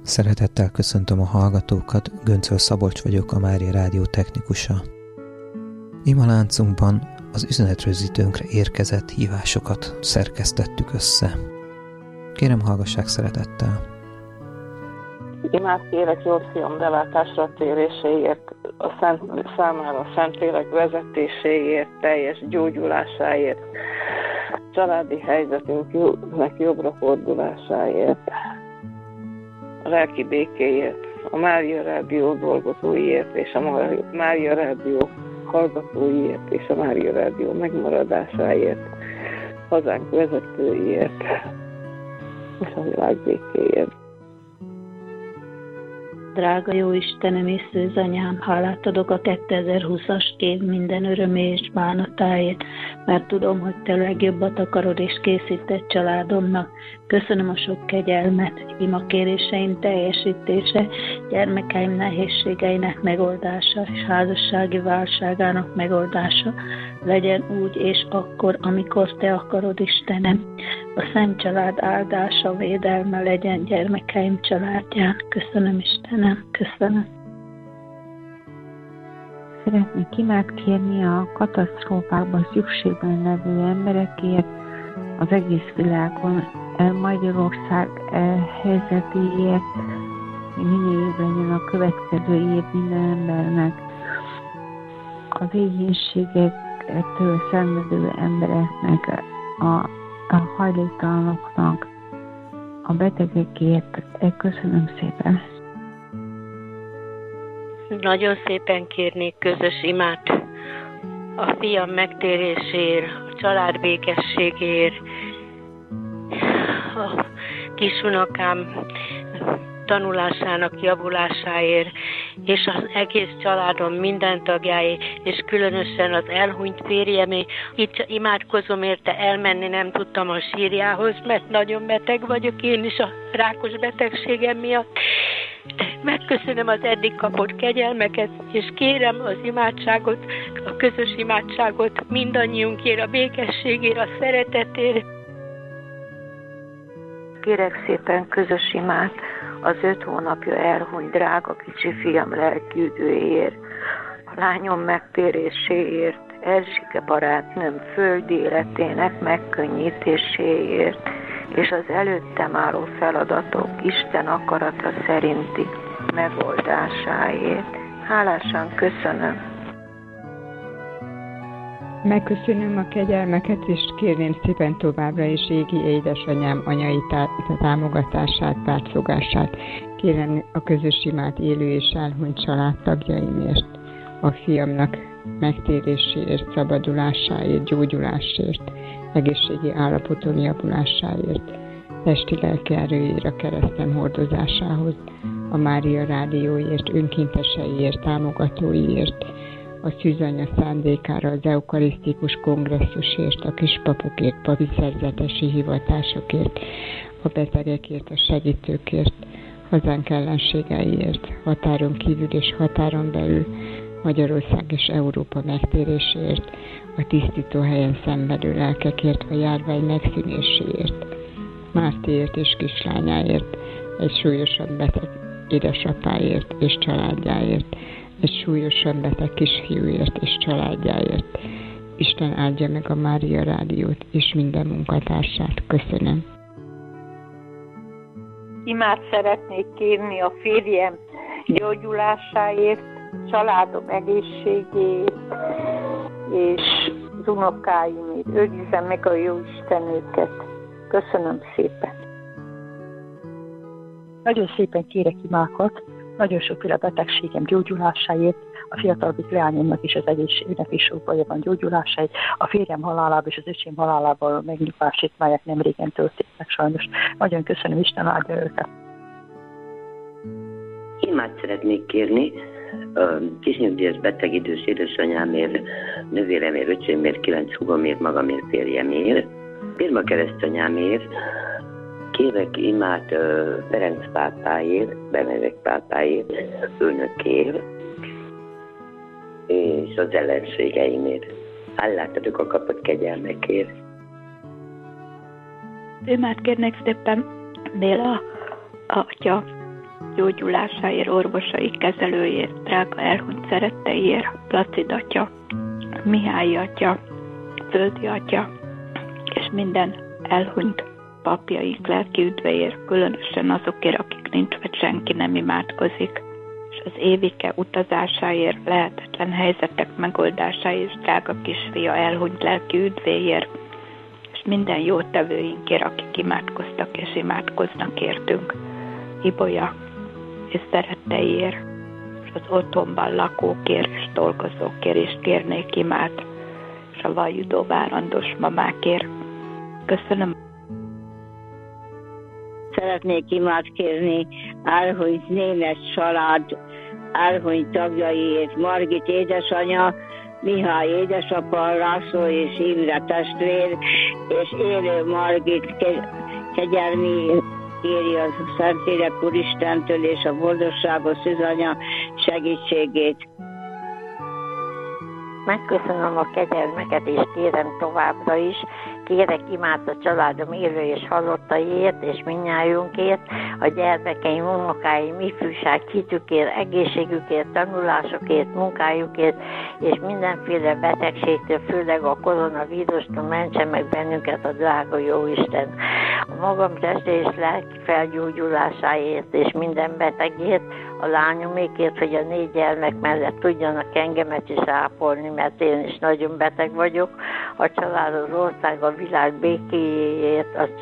Szeretettel köszöntöm a hallgatókat, Göncöl Szabolcs vagyok, a Mária Rádió technikusa. Ima láncunkban az üzenetrögzítőnkre érkezett hívásokat szerkesztettük össze. Kérem, hallgassák szeretettel! Imát kérek jó fiam belátásra téréséért, számára a Szentlélek vezetéséért, teljes gyógyulásáért, családi helyzetünknek jobbra fordulásáért, a lelki békéért, a Mária Rádió dolgozóiért és a Mária Rádió hallgatóiért és a Mária Rádió megmaradásáért, hazánk vezetőiért és a világ békéért. Drága jó Istenem és szőzanyám, hálát adok a 2020-as év minden örömé és bánatáért, mert tudom, hogy te legjobbat akarod és készíted családomnak. Köszönöm a sok kegyelmet, imakéréseim teljesítése, gyermekeim nehézségeinek megoldása és házassági válságának megoldása legyen úgy és akkor, amikor te akarod, Istenem. A Szent Család áldása, védelme legyen gyermekeim családján. Köszönöm, Istenem, köszönöm. Szeretnék imát kérni a katasztrófákban szükségben levő emberekért az egész világon, Magyarország helyzetéért, hogy minél jobb legyen a következő év minden embernek, az éhínségektől szenvedő embereknek, a hajléktalanoknak, a betegekért. Köszönöm szépen. Nagyon szépen kérnék közös imát a fiam megtéréséért, a család békességéért, a kisunokám tanulásának javulásáért, és az egész családom minden tagjáért, és különösen az elhunyt férjemé. Itt imádkozom érte, elmenni nem tudtam a sírjához, mert nagyon beteg vagyok én is a rákos betegségem miatt. De megköszönöm az eddig kapott kegyelmeket, és kérem az imádságot, a közös imádságot mindannyiunkért, a békességért, a szeretetért. Kérek szépen közös imát az 5 hónapja elhunyt drága kicsi fiam lelkiüdőért, a lányom megtéréséért, Erzsike barátnőm földi életének megkönnyítéséért, és az előttem álló feladatok Isten akarata szerinti megoldásáért. Hálásan köszönöm. Megköszönöm a kegyelmeket, és kérném szépen továbbra is égi édesanyám anyai támogatását, pártfogását. Kérem a közös imát élő és elhunyt családtagjaimért, a fiamnak megtéréséért, szabadulásáért, gyógyulásért, egészségi állapotom javulásáért, testi-lelki erőért, a keresztem hordozásához, a Mária Rádióért, önkénteseiért, támogatóiért, a szűzanya szándékára, az eukarisztikus kongresszusért, a kispapokért, papi szerzetesi hivatásokért, a betegekért, a segítőkért, hazánk ellenségeiért, határon kívül és határon belül, Magyarország és Európa megtéréséért, a tisztító helyen szenvedő lelkekért, a járvány megszűnéséért, Mártéért és kislányáért, egy súlyosan beteg édesapáért és családjáért, egy súlyosan beteg kisfiúért és családjáért. Isten áldja meg a Mária Rádiót és minden munkatársát. Köszönöm. Imát szeretnék kérni a férjem gyógyulásáért, családom egészségéért és az unokáimért. Őrizze meg a Jóisten őket. Köszönöm szépen. Nagyon szépen kérek imákat, nagyon sokféle betegségem gyógyulásáért, a fiatalabbik leányomnak is az egészségnek is sok baja van gyógyulásáért, a férjem halálában és az öcsém halálában megnyugvásít, melyek nem régen történtek sajnos. Nagyon köszönöm, Isten áldja őket. Imát szeretnék kérni a kisnyugdíjas beteg idős édesanyámért, nővéremért, öcsémért, 9 húgomért, magamért, férjemért, Birma keresztanyámért. Kérek imát Ferenc pápáért, Benedek pápáért, önökért, és az ellenségeimért. Hálát adok a kapott kegyelmekért. Imát kérnek szépen Béla atya gyógyulásáért, orvosai, kezelőért, drága elhunyt szeretteiért, Placid atya, Mihály atya, Földi atya, és minden elhunyt papjaik lelki üdvéért, különösen azokért, akik nincs, vagy senki nem imádkozik, és az Évike utazásáért, lehetetlen helyzetek megoldásáért, drága kisfia elhunyt lelki üdvéért, és minden jótevőinkért, akik imádkoztak és imádkoznak értünk, Ibolya és szeretteiért, és az otthonban lakókért és dolgozókért is kérnék imát, és a vajudó várandós mamákért. Köszönöm. Szeretnék imát kérni elhunyt német család, elhunyt tagjaiért, Margit édesanya, Mihály édesapa, László és Imre testvér, és élő Margit kegyelmi kéri a Szentlélek Úristentől és a boldogságos szűzanya segítségét. Megköszönöm a kegyelmeket, és kérem továbbra is. Kérek imát a családom élő és halottaiért, és mindnyájunkért, a gyermekeim, unokáim, ifjúság, hitükért, egészségükért, tanulásukért, munkájukért, és mindenféle betegségtől, főleg a koronavírustól mentse meg bennünket a drága Jóisten. A magam testi és lelki felgyógyulásáért, és minden betegért, a lányomékért, hogy a 4 gyermek mellett tudjanak engemet is ápolni, mert én is nagyon beteg vagyok, a család, az ország, a világ békéjéért, a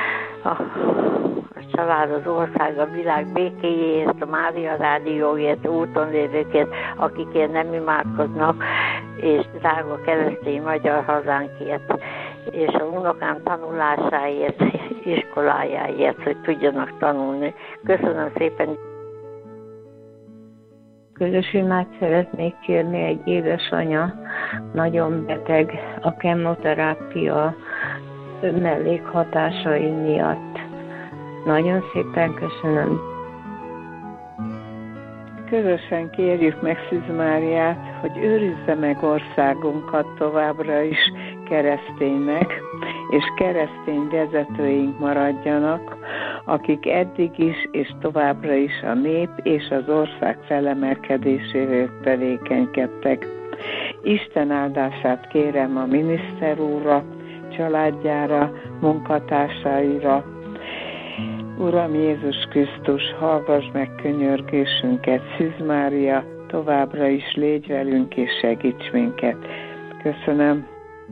család, az ország, a világ békéjéért, a Mária Rádióért, úton lévőkért, akikért nem imádkoznak, és drága keresztény magyar hazánkért, és a unokám tanulásáért, iskolájáért, hogy tudjanak tanulni. Köszönöm szépen! Közös imát szeretnék kérni, egy édesanya, nagyon beteg, a kemoterápia mellékhatásai miatt. Nagyon szépen köszönöm. Közösen kérjük meg Szűz Máriát, hogy őrizze meg országunkat továbbra is kereszténynek, és keresztény vezetőink maradjanak, akik eddig is és továbbra is a nép és az ország felemelkedéséért tevékenykedtek. Isten áldását kérem a miniszter úrra, családjára, munkatársaira. Uram Jézus Krisztus, hallgass meg könyörgésünket, Szűz Mária, továbbra is légy velünk és segíts minket. Köszönöm.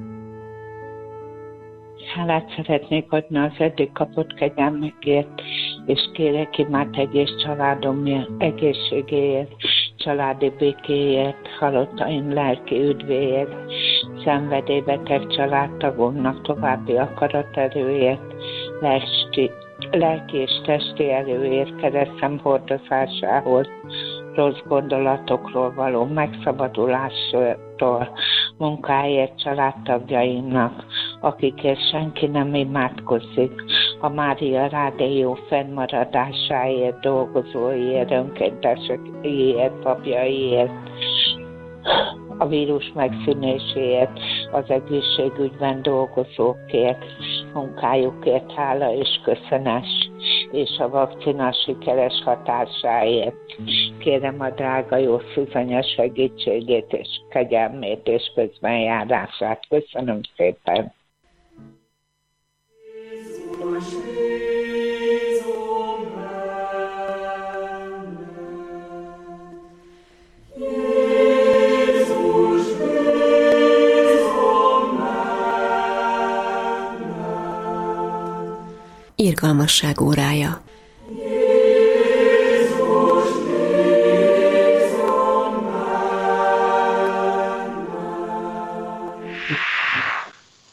Hálát szeretnék adni az eddig kapott kegyelmekért, és kérek imát egész családom egészségéért, családi békéért, halottaim lelki üdvéért, szenvedélybeteg családtagomnak további akaraterőért, lelki és testi erőért, keresztem hordozásához, rossz gondolatokról való megszabadulástól, munkáért családtagjaimnak, akikért senki nem imádkozik, a Mária Rádió fennmaradásáért, dolgozóiért, önkéntesekért, papjaiért, a vírus megszűnéséért, az egészségügyben dolgozókért, munkájukért hála és köszönés, és a vakcina sikeres hatásáért. Kérem a drága jó Szűzanya segítségét és kegyelmét és közbenjárását. Köszönöm szépen! Irgalmasság órája.